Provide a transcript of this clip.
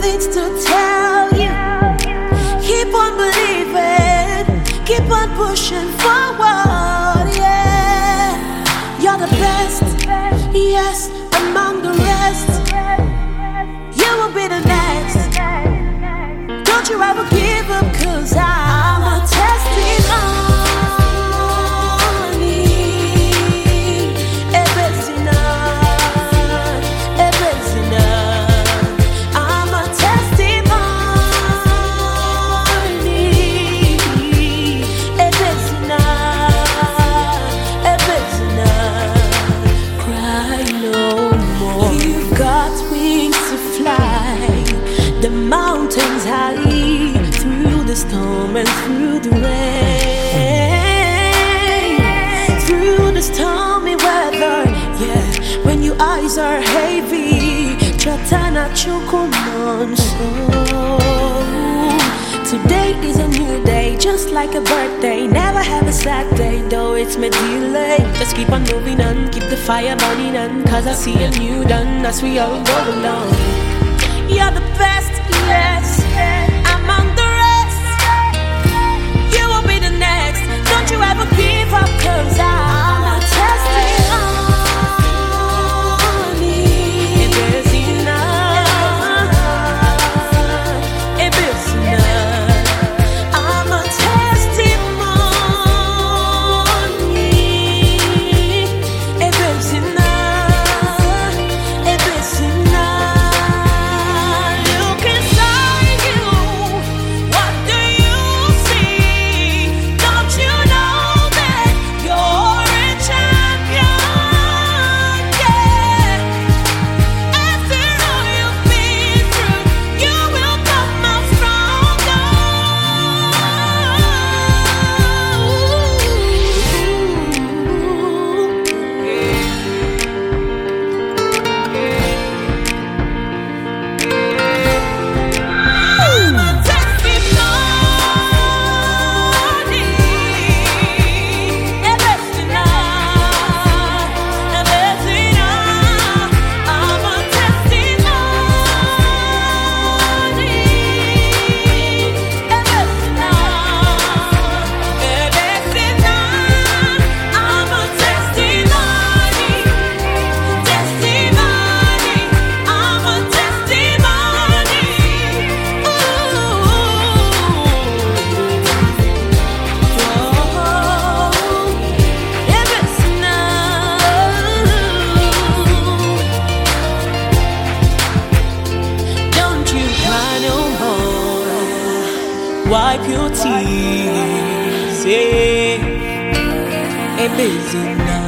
things to tell you. Keep on believing, keep on pushing forward, yeah. You're the best, yes, among the rest. You will be the next. Don't you ever give up, 'cause I'm a testimony. The mountains high, through the storm and through the rain, through the stormy weather, yeah. When your eyes are heavy, Chatana Chukunon. Today is a new day, just like a birthday. Never have a sad day, though it's my delay. Just keep on moving on, keep the fire burning on, 'cause I see a new dawn as we all go along. You're the best, yes, among the rest. You will be the next. Don't you ever give up, 'cause I'm a testimony. It is enough. It is enough. I'm a testimony. It is enough. It is enough. Wipe your tears, yeah. It is enough.